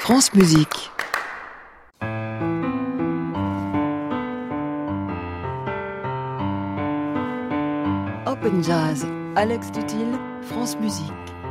France Musique. Open Jazz, Alex Dutil, France Musique.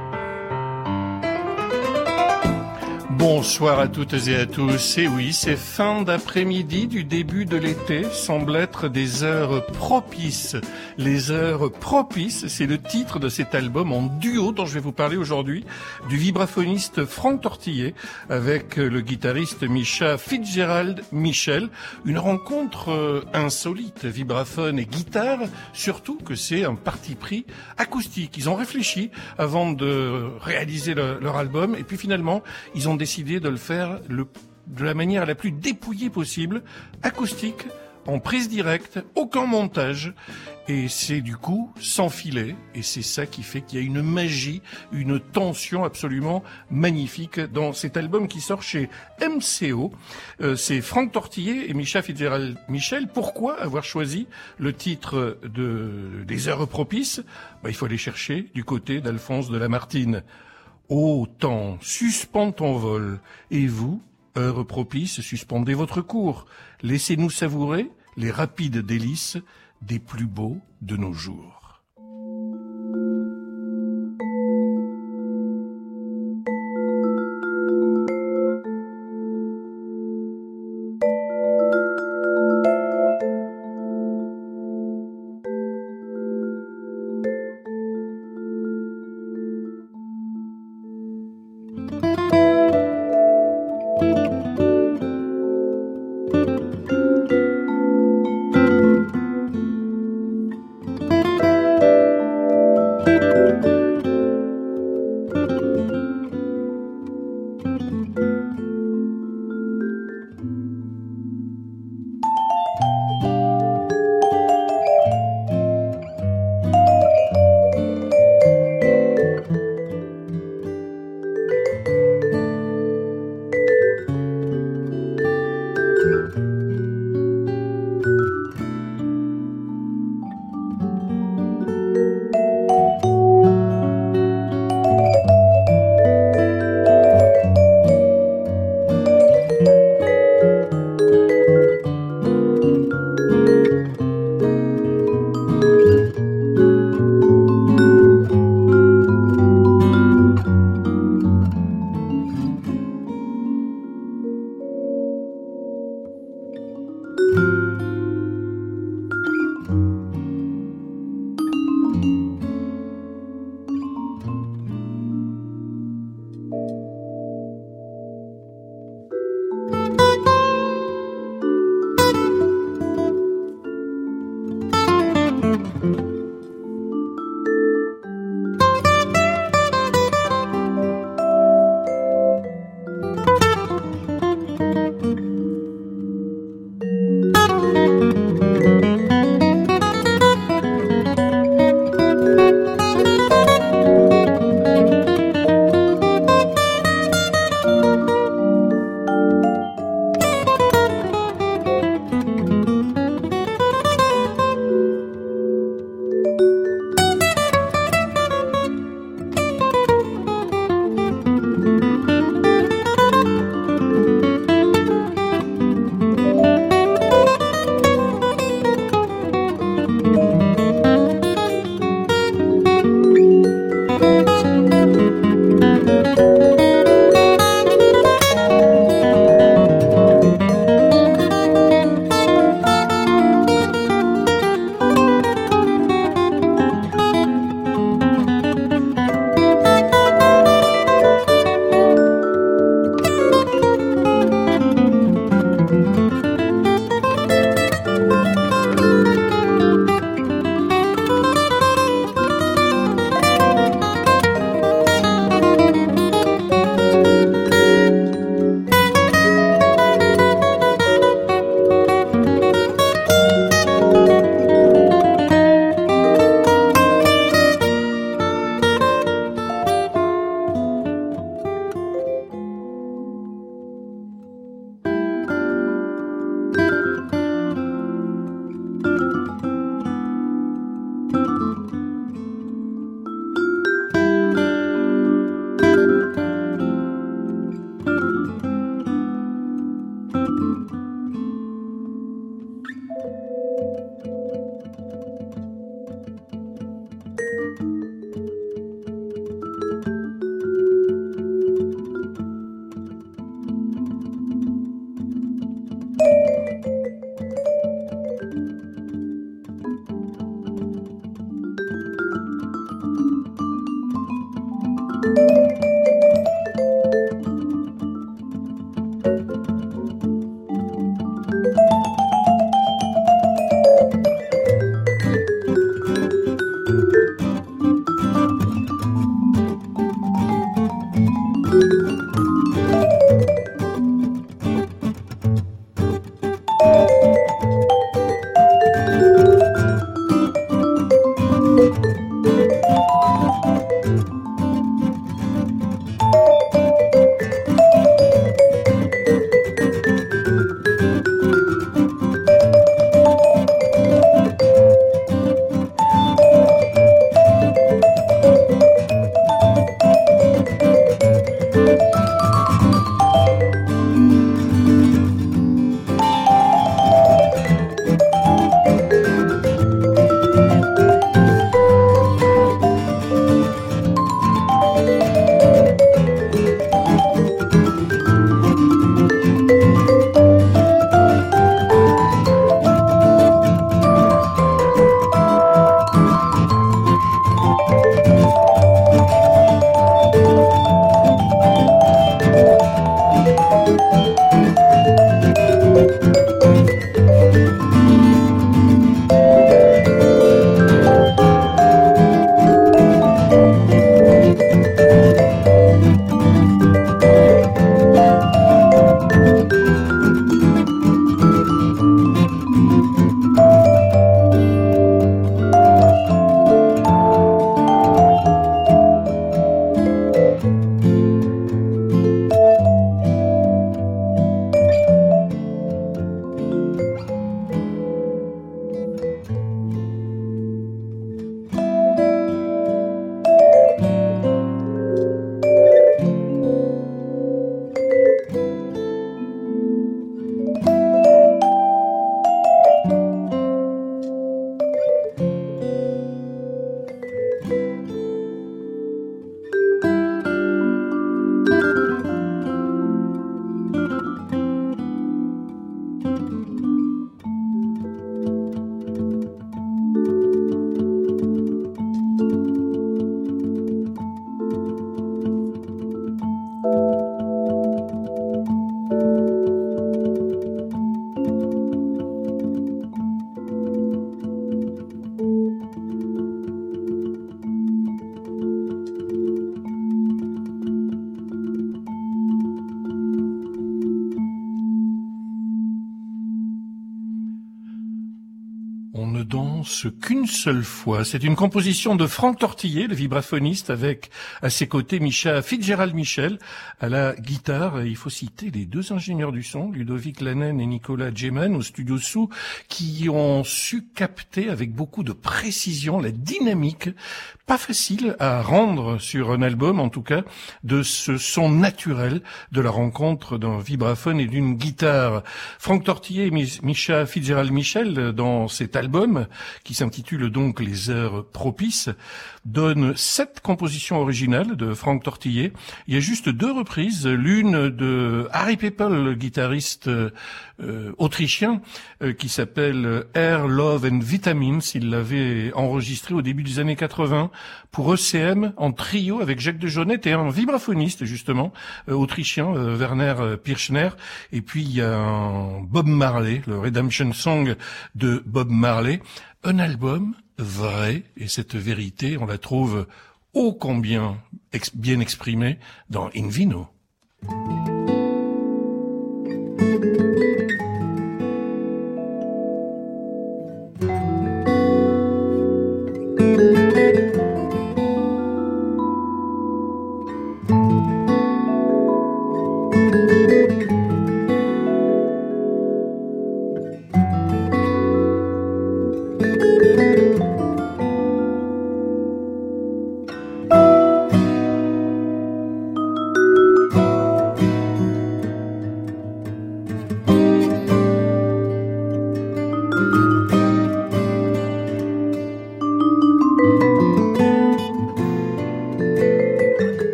Bonsoir à toutes et à tous. Et oui, ces fins d'après-midi du début de l'été semblent être des heures propices. Les heures propices, c'est le titre de cet album en duo dont je vais vous parler aujourd'hui, du vibraphoniste Franck Tortiller avec le guitariste Misha Fitzgerald Michel. Une rencontre insolite, vibraphone et guitare, surtout que c'est un parti pris acoustique. Ils ont réfléchi avant de réaliser leur album et puis finalement, ils ont décidé de le faire de la manière la plus dépouillée possible, acoustique, en prise directe, aucun montage, et c'est du coup sans filet, et c'est ça qui fait qu'il y a une magie, une tension absolument magnifique dans cet album qui sort chez MCO. C'est Franck Tortiller et Misha Fitzgerald Michel. Pourquoi avoir choisi le titre des heures propices? Il faut aller chercher du côté d'Alphonse de Lamartine. Ô temps, suspends ton vol, et vous, heure propice, suspendez votre cours. Laissez-nous savourer les rapides délices des plus beaux de nos jours. danse qu'une seule fois. C'est une composition de Franck Tortillé, le vibraphoniste, avec à ses côtés Mischa Fitzgerald-Michel à la guitare. Et il faut citer les deux ingénieurs du son, Ludovic Lannen et Nicolas Djeman au studio Sous, qui ont su capter avec beaucoup de précision la dynamique, pas facile à rendre sur un album en tout cas, de ce son naturel de la rencontre d'un vibraphone et d'une guitare. Franck Tortillé et Mischa Fitzgerald-Michel, dans cet album, qui s'intitule donc Les Heures Propices, donnent 7 compositions originales de Franck Tortillé. Il y a juste 2 reprises, l'une de Harry Peppel, le guitariste autrichien, qui s'appelle Air, Love and Vitamins. Il l'avait enregistré au début des années 80 pour ECM en trio avec Jacques de Jonette et un vibraphoniste justement autrichien, Werner Pirchner. Et puis il y a un Bob Marley, le Redemption Song de Bob Marley, un album vrai, et cette vérité on la trouve ô combien bien exprimée dans In Vino.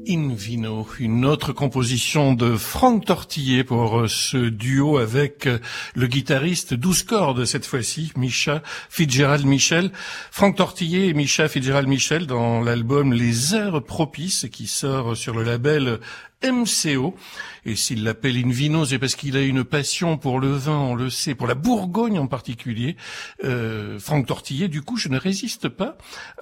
In Vino, une autre composition de Franck Tortillé pour ce duo avec le guitariste 12 cordes cette fois-ci, Micha Fitzgerald Michel. Franck Tortillé et Micha Fitzgerald Michel dans l'album Les Heures Propices qui sort sur le label MCO. Et s'il l'appelle In Vino, c'est parce qu'il a une passion pour le vin, on le sait, pour la Bourgogne en particulier. Franck Tortillé, du coup, je ne résiste pas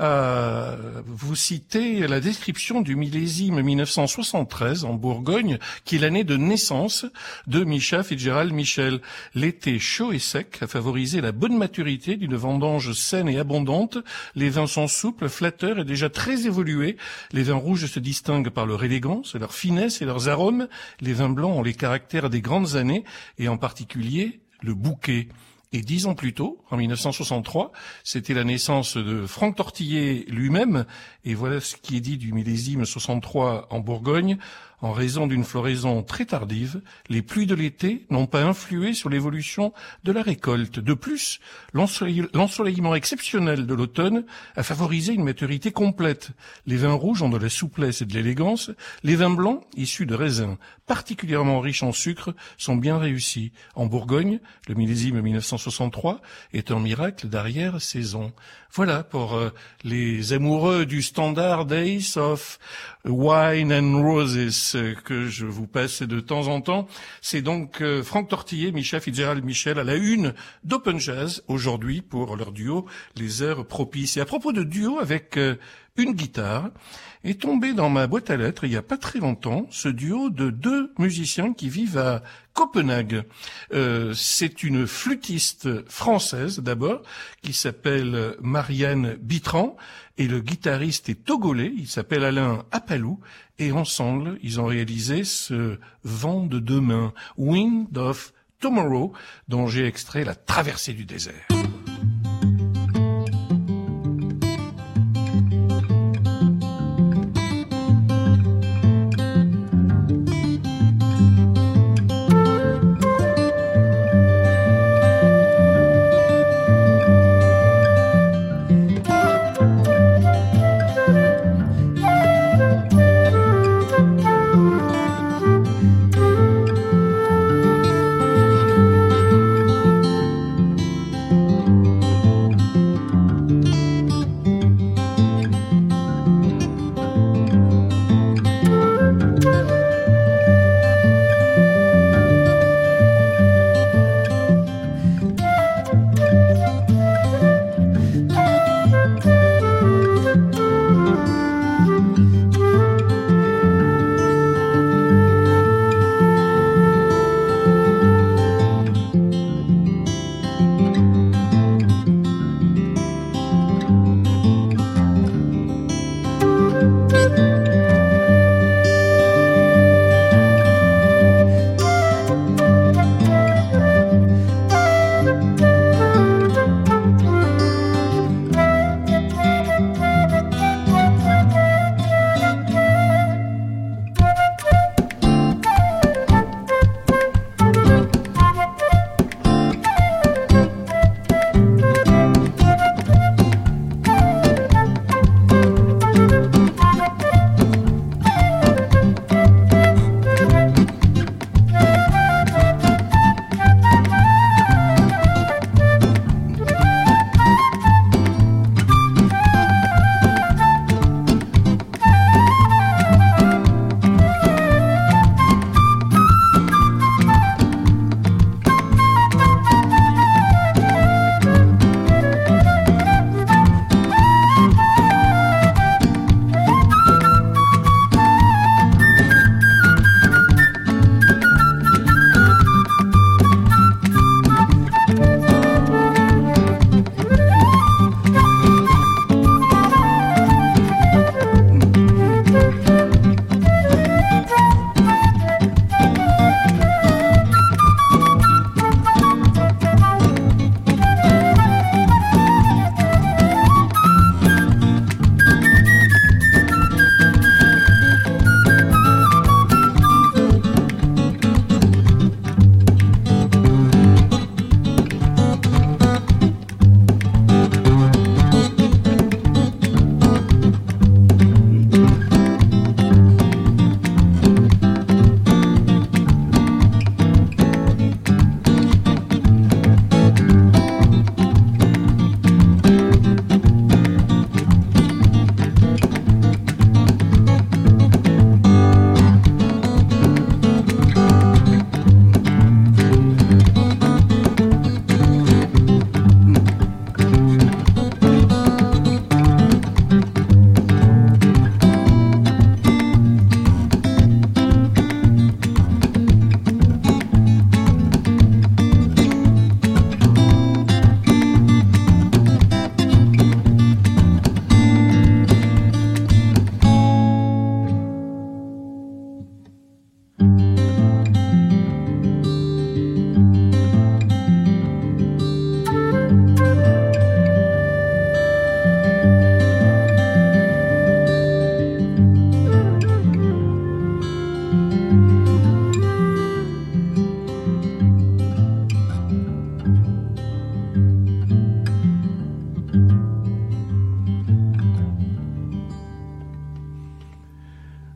à vous citer la description du millésime 1973 en Bourgogne, qui est l'année de naissance de Micha Fitzgerald Michel. L'été chaud et sec a favorisé la bonne maturité d'une vendange saine et abondante. Les vins sont souples, flatteurs et déjà très évolués. Les vins rouges se distinguent par leur élégance, leur finesse et leurs arômes. Les vins blancs ont les caractères des grandes années et en particulier le bouquet. Et 10 ans plus tôt, en 1963, c'était la naissance de Franck Tortillé lui-même. Et voilà ce qui est dit du millésime 63 en Bourgogne. En raison d'une floraison très tardive, les pluies de l'été n'ont pas influé sur l'évolution de la récolte. De plus, l'ensoleillement exceptionnel de l'automne a favorisé une maturité complète. Les vins rouges ont de la souplesse et de l'élégance. Les vins blancs, issus de raisins particulièrement riches en sucre, sont bien réussis. En Bourgogne, le millésime 1963 est un miracle d'arrière-saison. Voilà pour les amoureux du standard Days of Wine and Roses que je vous passe de temps en temps. C'est donc Franck Tortillé, Micha Fitzgerald Michel à la une d'Open Jazz aujourd'hui pour leur duo Les Heures Propices. Et à propos de duo avec une guitare, est tombé dans ma boîte à lettres il n'y a pas très longtemps ce duo de deux musiciens qui vivent à Copenhague. C'est une flûtiste française d'abord qui s'appelle Marianne Bitran et le guitariste est togolais, il s'appelle Alain Apalou et ensemble ils ont réalisé ce Vent de demain, Wind of Tomorrow, dont j'ai extrait la traversée du désert.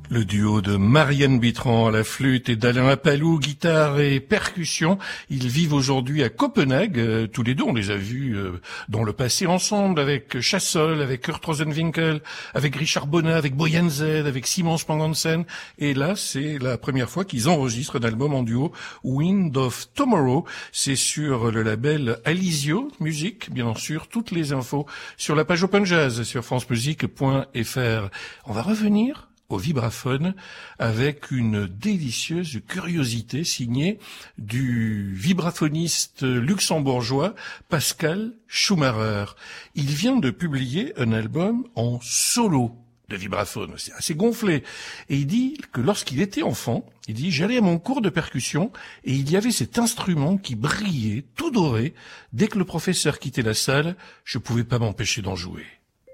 Le duo de Marianne Bitran à la flûte et d'Alain Apalou, guitare et percussion. Ils vivent aujourd'hui à Copenhague. Tous les deux, on les a vus dans le passé ensemble, avec Chassol, avec Kurt Rosenwinkel, avec Richard Bonnat, avec Boyan Z, avec Simon Spangansen. Et là, c'est la première fois qu'ils enregistrent un album en duo, Wind of Tomorrow. C'est sur le label Alizio Music, bien sûr. Toutes les infos sur la page Open Jazz sur francemusique.fr. On va revenir au vibraphone avec une délicieuse curiosité signée du vibraphoniste luxembourgeois Pascal Schumacher. Il vient de publier un album en solo de vibraphone, c'est assez gonflé. Et il dit que lorsqu'il était enfant, il dit « J'allais à mon cours de percussion et il y avait cet instrument qui brillait, tout doré. Dès que le professeur quittait la salle, je pouvais pas m'empêcher d'en jouer. »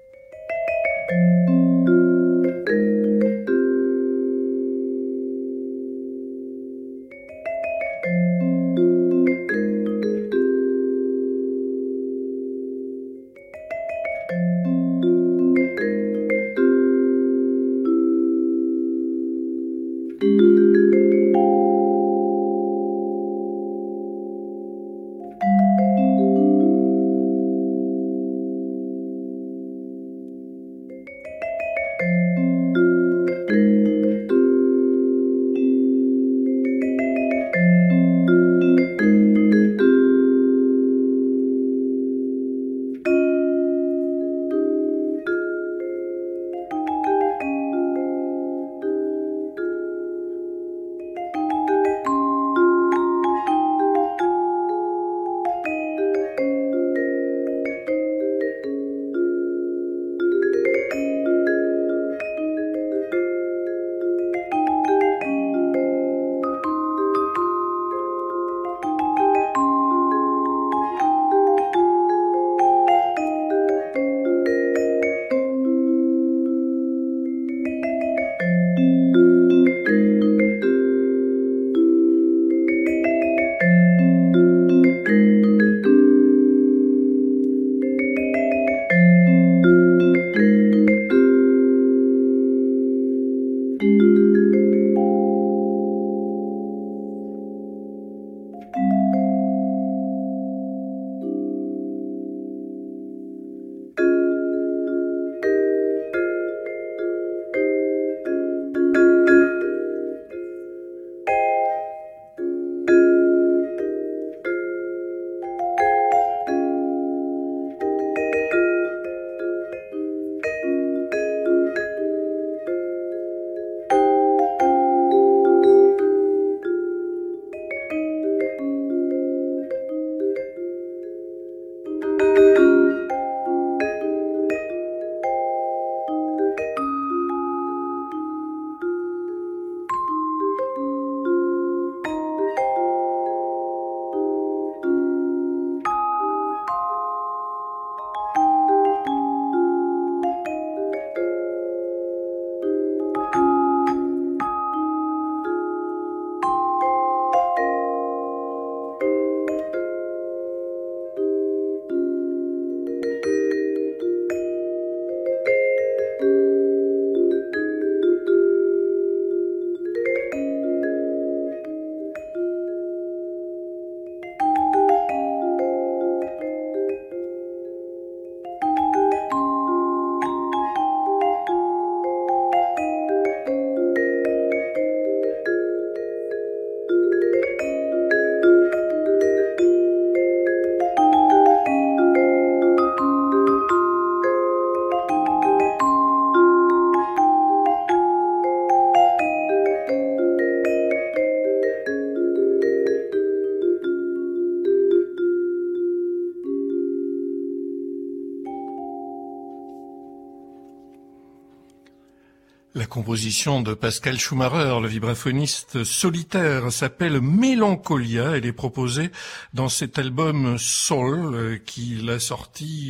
La composition de Pascal Schumacher, le vibraphoniste solitaire, s'appelle Mélancolia. Elle est proposée dans cet album Soul qu'il a sorti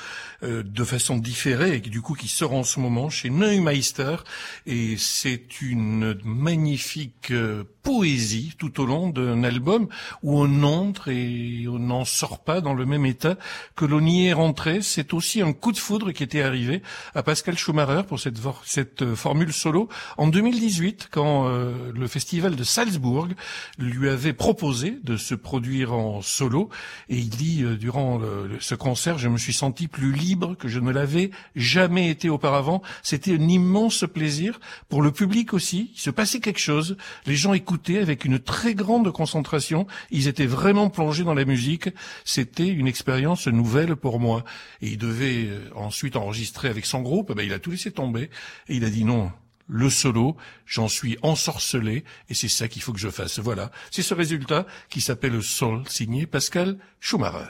de façon différée et qui sort en ce moment chez Neumeister. Et c'est une magnifique poésie tout au long d'un album où on entre et on n'en sort pas dans le même état que l'on y est rentré. C'est aussi un coup de foudre qui était arrivé à Pascal Schumacher pour cette formule solo en 2018 quand le festival de Salzbourg lui avait proposé de se produire en solo. Et il dit, durant ce concert, je me suis senti plus libre que je ne l'avais jamais été auparavant. C'était un immense plaisir. Pour le public aussi, il se passait quelque chose. Les gens écoutaient avec une très grande concentration. Ils étaient vraiment plongés dans la musique. C'était une expérience nouvelle pour moi. Et il devait ensuite enregistrer avec son groupe. Il a tout laissé tomber. Et il a dit non. Le solo, j'en suis ensorcelé et c'est ça qu'il faut que je fasse. Voilà, c'est ce résultat qui s'appelle Soul, signé Pascal Schumacher.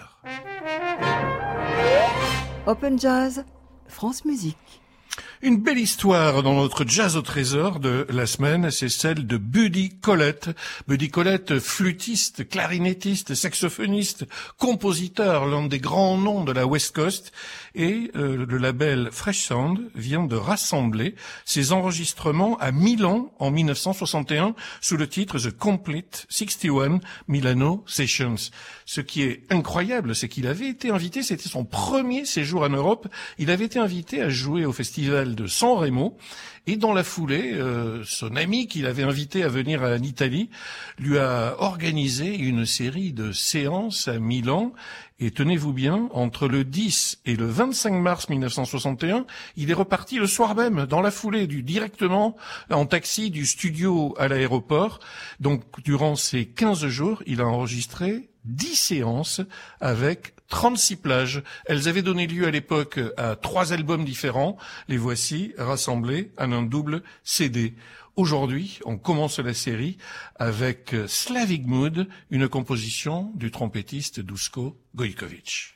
Open Jazz, France Musique. Une belle histoire dans notre jazz au trésor de la semaine, c'est celle de Buddy Collette. Buddy Collette, flûtiste, clarinettiste, saxophoniste, compositeur, l'un des grands noms de la West Coast. Et le label Fresh Sound vient de rassembler ses enregistrements à Milan en 1961 sous le titre The Complete 61 Milano Sessions. Ce qui est incroyable, c'est qu'il avait été invité, c'était son premier séjour en Europe, il avait été invité à jouer au festival de San Remo. Et dans la foulée, son ami qu'il avait invité à venir en Italie lui a organisé une série de séances à Milan. Et tenez-vous bien, entre le 10 et le 25 mars 1961, il est reparti le soir même, dans la foulée, directement en taxi du studio à l'aéroport. Donc, durant ces 15 jours, il a enregistré 10 séances avec 36 plages. Elles avaient donné lieu à l'époque à 3 albums différents. Les voici rassemblés en un double CD. Aujourd'hui, on commence la série avec Slavic Mood, une composition du trompettiste Duško Gojković.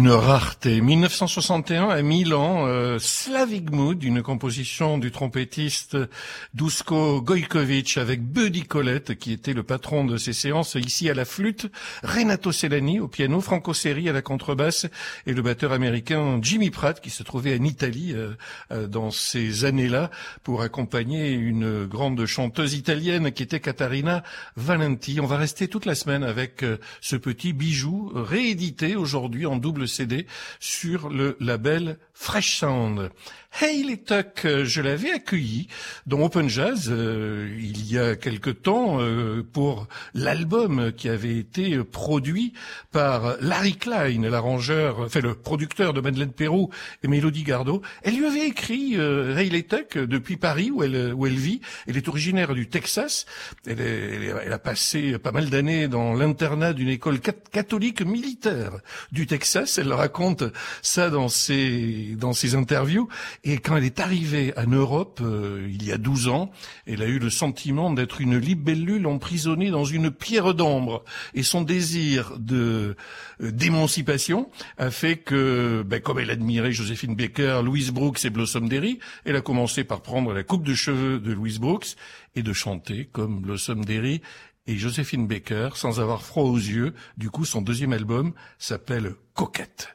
Une rareté. 1961 à Milan, Slavic Mood, une composition du trompettiste Duško Gojković avec Buddy Collette qui était le patron de ces séances ici à la flûte, Renato Celani au piano, Franco Seri à la contrebasse et le batteur américain Jimmy Pratt qui se trouvait en Italie dans ces années-là pour accompagner une grande chanteuse italienne qui était Caterina Valenti. On va rester toute la semaine avec ce petit bijou réédité aujourd'hui en double CD sur le label Fresh Sound. Hayley Tuck, je l'avais accueilli dans Open Jazz il y a quelque temps pour l'album qui avait été produit par Larry Klein, l'arrangeur, le producteur de Madeleine Peyroux et Mélodie Gardot. Elle lui avait écrit Hayley Tuck depuis Paris où elle vit. Elle est originaire du Texas. Elle a passé pas mal d'années dans l'internat d'une école catholique militaire du Texas. Elle raconte ça dans ses interviews. Et quand elle est arrivée en Europe, il y a 12 ans, elle a eu le sentiment d'être une libellule emprisonnée dans une pierre d'ambre. Et son désir d'émancipation a fait que, comme elle admirait Joséphine Baker, Louise Brooks et Blossom Derry, elle a commencé par prendre la coupe de cheveux de Louise Brooks et de chanter comme Blossom Derry et Joséphine Baker sans avoir froid aux yeux. Du coup, son deuxième album s'appelle Coquette.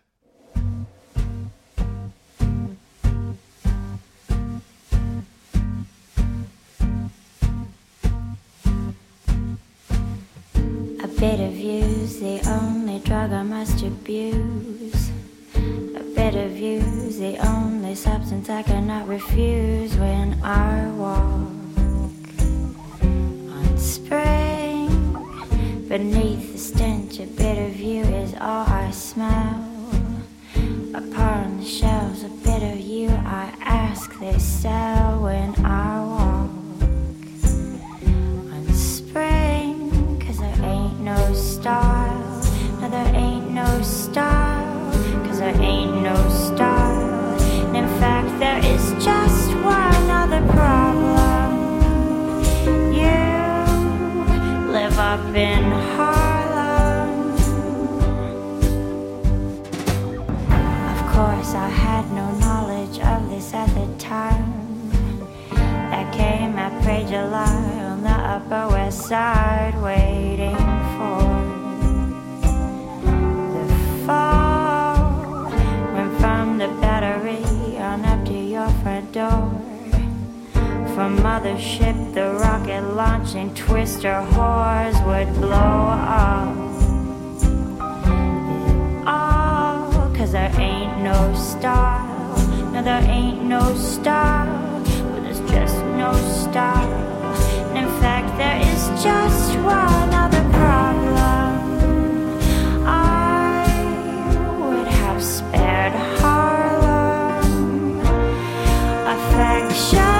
A bit of you's the only drug I must abuse. A bit of you's the only substance I cannot refuse when I walk on spring. Beneath the stench, a bit of you is all I smell. Upon the shelves, a bit of you I ask they sell when I walk on spring. 'Cause there ain't no style, no there ain't no style, 'cause there ain't no style. And in fact there is just one other problem. You live up in Harlem. Of course I had no knowledge of this at the time. That came after July on the Upper West Side, waiting for the fall. Went from the Battery on up to your front door. From Mothership, the rocket launching twister whores would blow up. All 'cause there ain't no style, no there ain't no style, well there's just no style. And in fact there is just one other problem. I would have spared Harlem. Affection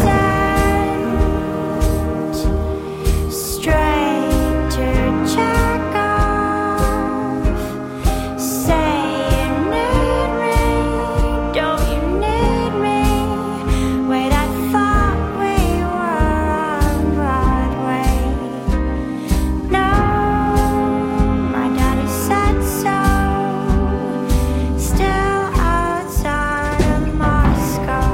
straight to Chekhov. Say you need me, don't you need me? Wait, I thought we were on Broadway. No, my daddy said so. Still outside of Moscow.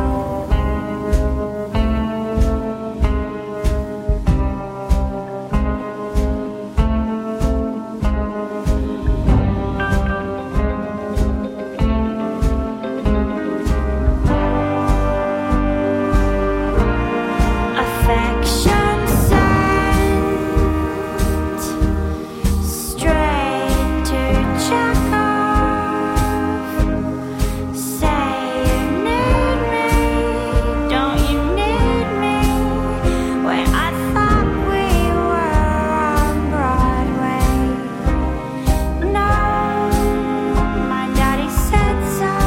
Affection sent straight to Chekhov. Say you need me, don't you need me? Wait, I thought we were on Broadway. No, my daddy said so.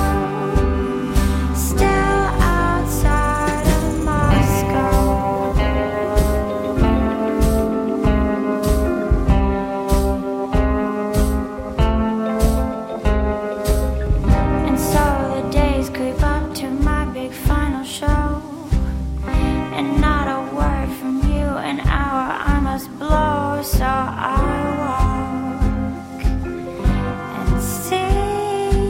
Still outside of Moscow. And so the days creep up to my big final show. And not a word from you, an hour I must blow. So I walk and see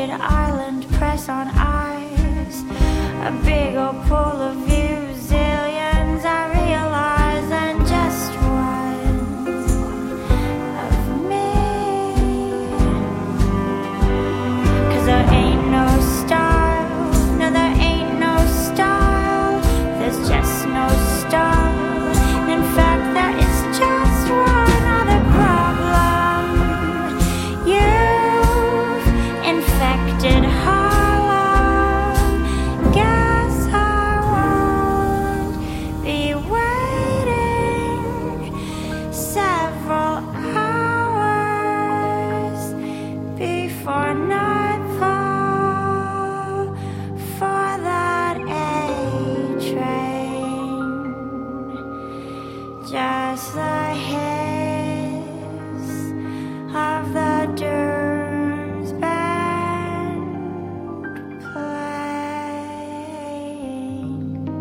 deserted island press on ice. A big old pool of you, zillions I realize, and just one of me. 'Cause there ain't no style, no there ain't no style, there's just no style. In fact there is just one other problem. You've infected Harlem. Guess I won't be waiting several hours before nightfall for that A train. Just the hiss of the Durns band playing.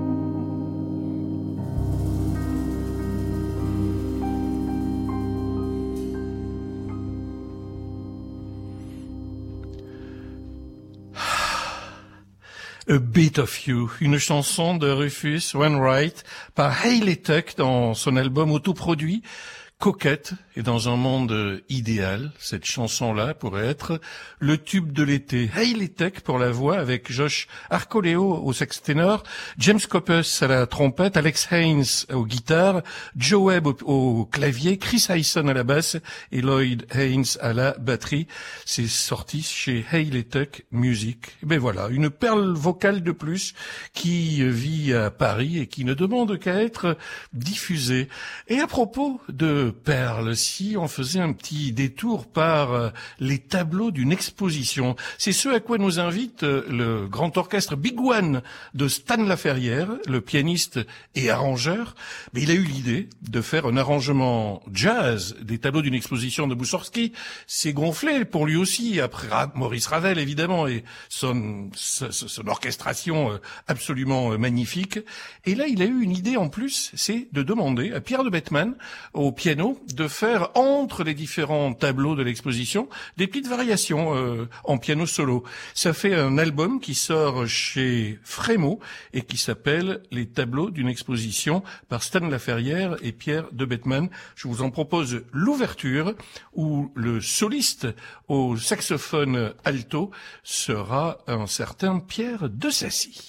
A Bit of You, une chanson de Rufus Wainwright par Hayley Tuck dans son album autoproduit Coquette. Et dans un monde idéal, cette chanson-là pourrait être le tube de l'été. Hayley Tuck pour la voix avec Josh Arcoleo au sax ténor, James Coppus à la trompette, Alex Haynes aux guitares, Joe Webb au clavier, Chris Hyson à la basse et Lloyd Haynes à la batterie. C'est sorti chez Hayley Tuck Music. Et ben voilà, une perle vocale de plus qui vit à Paris et qui ne demande qu'à être diffusée. Et à propos de perles, si on faisait un petit détour par les tableaux d'une exposition, c'est ce à quoi nous invite le grand orchestre Big One de Stan Laferrière, le pianiste et arrangeur. Mais il a eu l'idée de faire un arrangement jazz des tableaux d'une exposition de Moussorgsky. C'est gonflé pour lui aussi, après Maurice Ravel évidemment et son orchestration absolument magnifique. Et là, il a eu une idée en plus, c'est de demander à Pierre de Bettman au piano de faire entre les différents tableaux de l'exposition des petites variations en piano solo. Ça fait un album qui sort chez Frémaux et qui s'appelle Les tableaux d'une exposition par Stan Laferrière et Pierre de Bettman. Je vous en propose l'ouverture où le soliste au saxophone alto sera un certain Pierre de Sassy.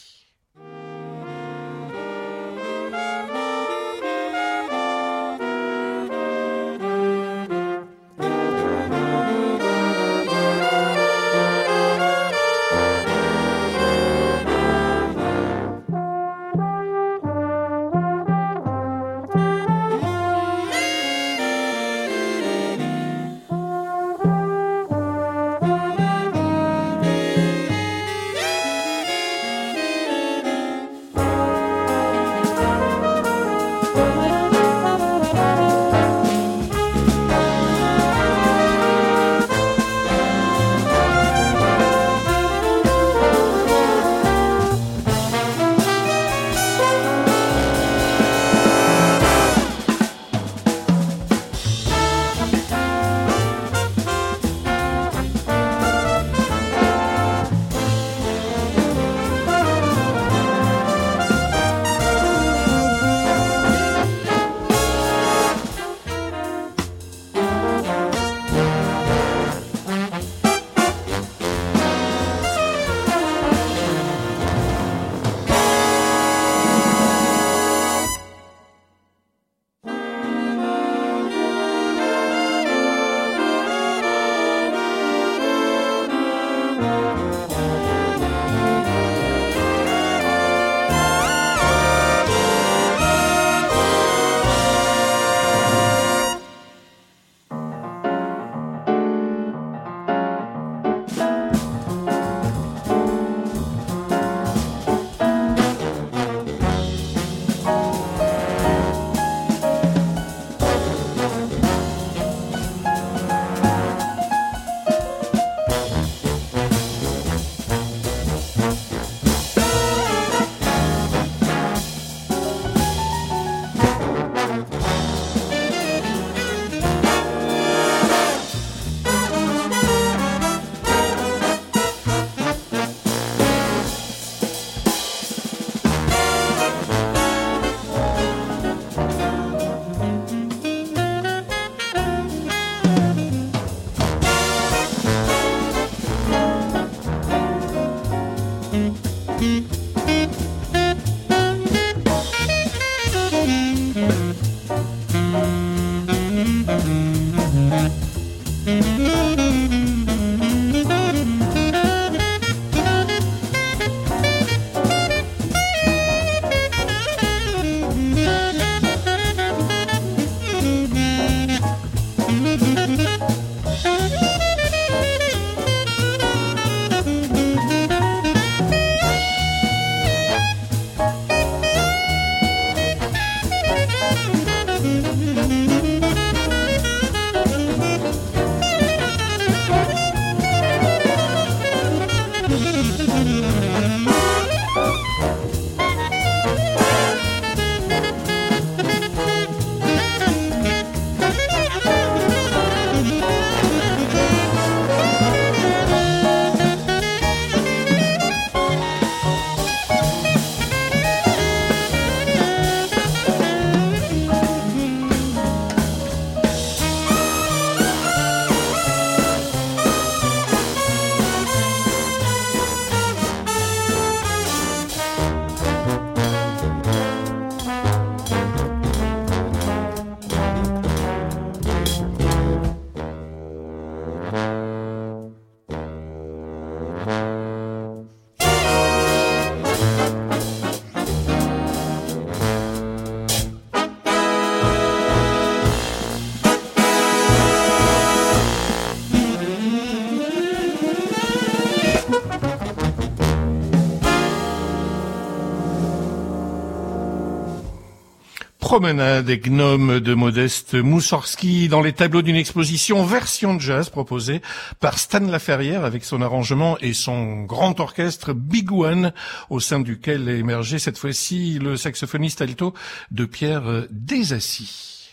Promenade et gnome de Modeste Moussorgsky dans les tableaux d'une exposition version jazz proposée par Stan Laferrière avec son arrangement et son grand orchestre Big One au sein duquel est émergé cette fois-ci le saxophoniste alto de Pierre Desassis.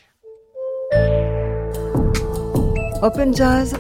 Open Jazz,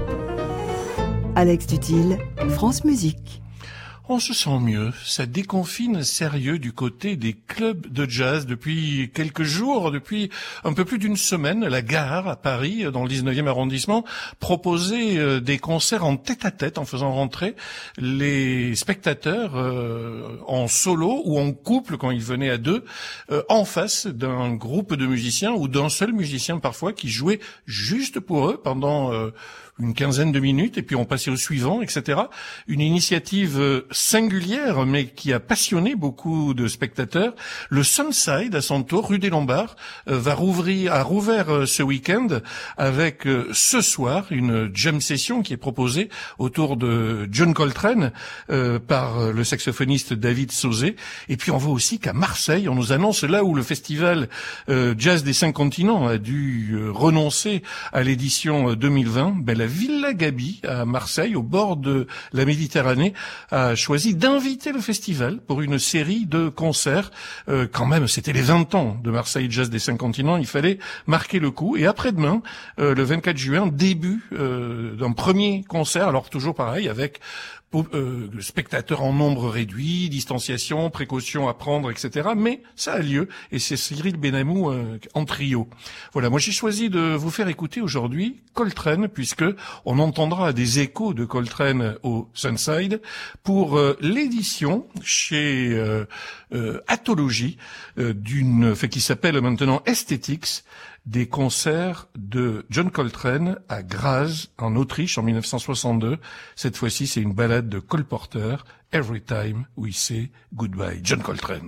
Alex Dutil, France Musique. On se sent mieux, ça déconfine sérieux du côté des clubs de jazz depuis quelques jours, depuis un peu plus d'une semaine. La Gare à Paris, dans le 19e arrondissement, proposait des concerts en tête-à-tête en faisant rentrer les spectateurs en solo ou en couple quand ils venaient à deux, en face d'un groupe de musiciens ou d'un seul musicien parfois qui jouait juste pour eux pendant une quinzaine de minutes, et puis on passait au suivant, etc. Une initiative singulière, mais qui a passionné beaucoup de spectateurs. Le Sunside, à son tour, rue des Lombards, a rouvert ce week-end avec ce soir une jam session qui est proposée autour de John Coltrane par le saxophoniste David Sauzé. Et puis on voit aussi qu'à Marseille, on nous annonce là où le festival Jazz des 5 continents a dû renoncer à l'édition 2020, la Villa Gaby à Marseille, au bord de la Méditerranée, a choisi d'inviter le festival pour une série de concerts. Quand même, c'était les 20 ans de Marseille Jazz des 5 continents, il fallait marquer le coup. Et après-demain, le 24 juin, début d'un premier concert, alors toujours pareil, avec spectateurs en nombre réduit, distanciation, précautions à prendre, etc. Mais ça a lieu, et c'est Cyril Benamou en trio. Voilà, moi j'ai choisi de vous faire écouter aujourd'hui Coltrane, puisque on entendra des échos de Coltrane au Sunside pour l'édition chez Athologie qui s'appelle maintenant Aesthetics, des concerts de John Coltrane à Graz, en Autriche, en 1962. Cette fois-ci, c'est une ballade de Cole Porter, Every Time We Say Goodbye. John Coltrane.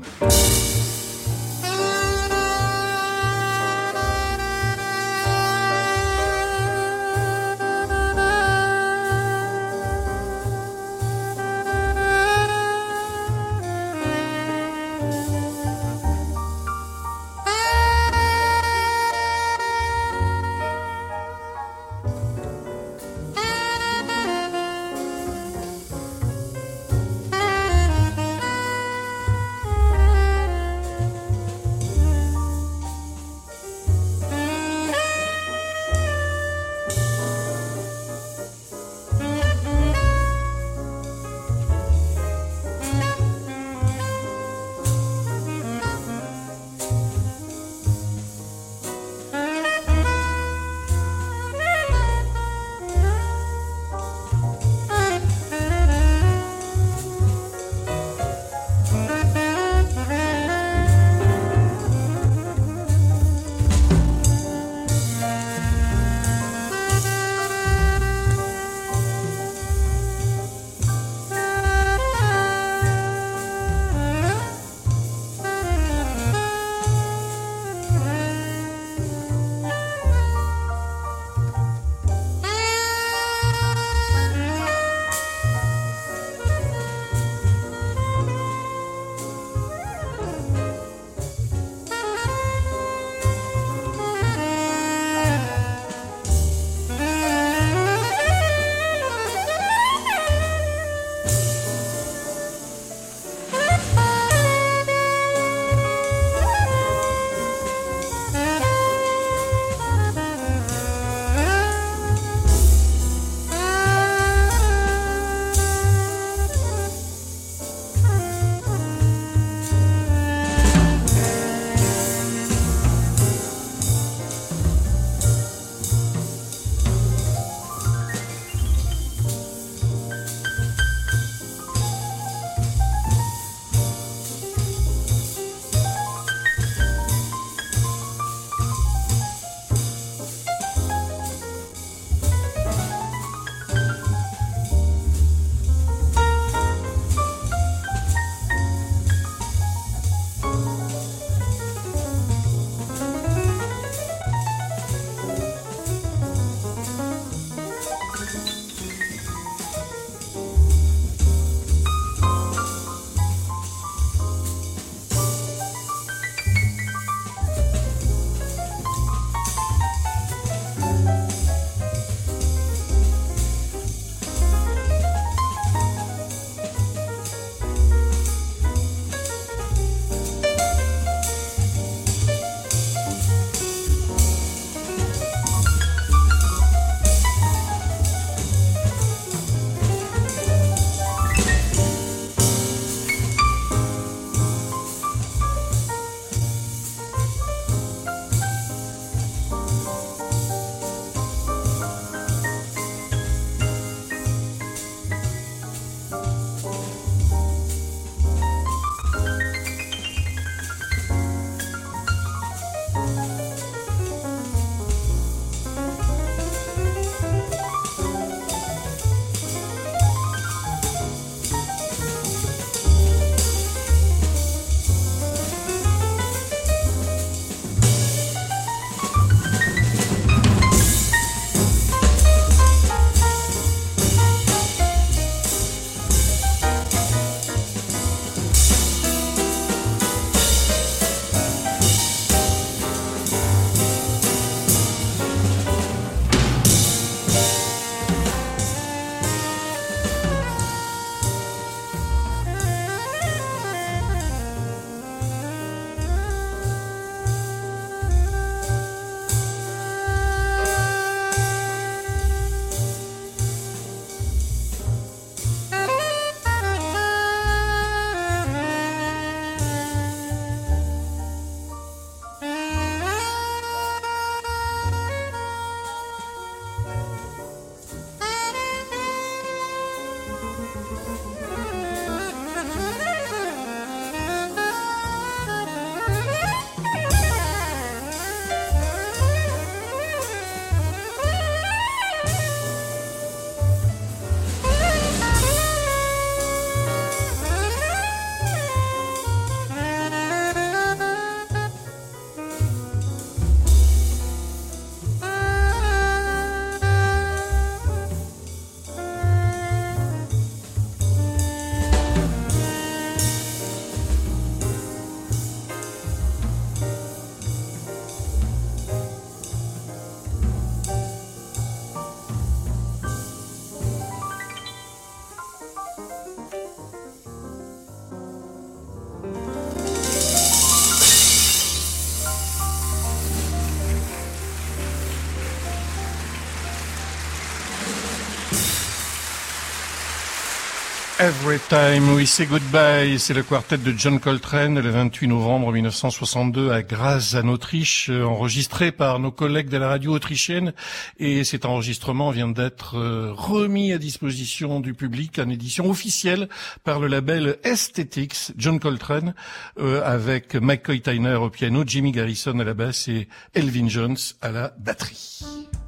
Every Time We Say Goodbye, c'est le quartet de John Coltrane le 28 novembre 1962 à Graz en Autriche, enregistré par nos collègues de la radio autrichienne, et cet enregistrement vient d'être remis à disposition du public en édition officielle par le label Aesthetics. John Coltrane avec McCoy Tyner au piano, Jimmy Garrison à la basse et Elvin Jones à la batterie.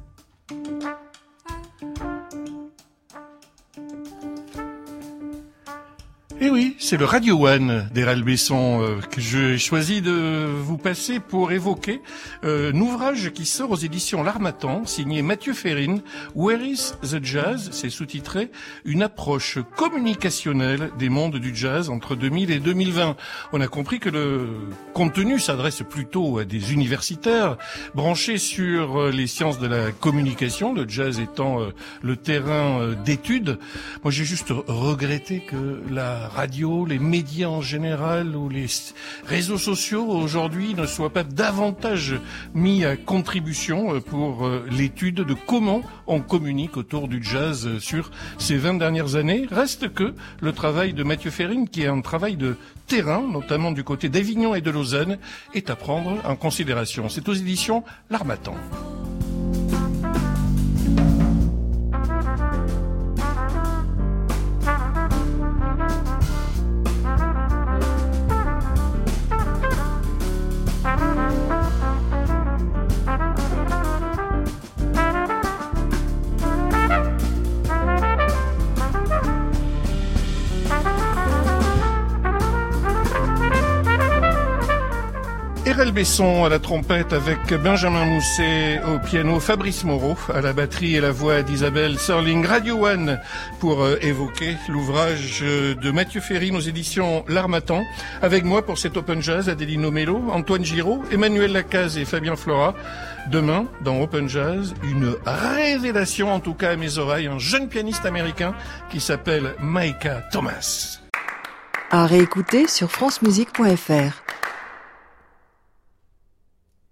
Et oui, c'est le Radio One d'Errol Besson que j'ai choisi de vous passer pour évoquer un ouvrage qui sort aux éditions L'Harmattan, signé Mathieu Ferrine, Where is the Jazz? C'est sous-titré Une approche communicationnelle des mondes du jazz entre 2000 et 2020. On a compris que le contenu s'adresse plutôt à des universitaires branchés sur les sciences de la communication, le jazz étant le terrain d'étude. Moi, j'ai juste regretté que la radio, les médias en général ou les réseaux sociaux aujourd'hui ne soient pas davantage mis à contribution pour l'étude de comment on communique autour du jazz sur ces 20 dernières années. Reste que le travail de Mathieu Ferrine, qui est un travail de terrain, notamment du côté d'Avignon et de Lausanne, est à prendre en considération. C'est aux éditions L'Harmattan. Errol Besson à la trompette avec Benjamin Mousset au piano, Fabrice Moreau à la batterie et la voix d'Isabelle Serling. Radio One pour évoquer l'ouvrage de Mathieu Ferrine aux éditions L'Harmattan. Avec moi pour cet Open Jazz, Adelino Mello, Antoine Giraud, Emmanuel Lacaze et Fabien Flora. Demain, dans Open Jazz, une révélation, en tout cas à mes oreilles, un jeune pianiste américain qui s'appelle Micah Thomas. À réécouter sur francemusique.fr.